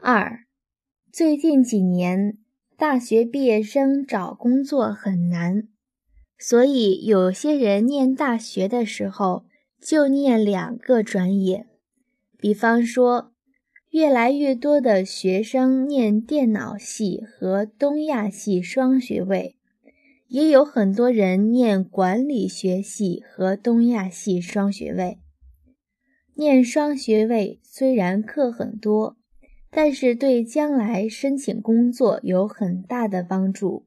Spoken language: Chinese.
二，最近几年，大学毕业生找工作很难，所以有些人念大学的时候就念2个专业。比方说，越来越多的学生念电脑系和东亚系双学位，也有很多人念管理学系和东亚系双学位。念双学位虽然课很多，但是对将来申请工作有很大的帮助。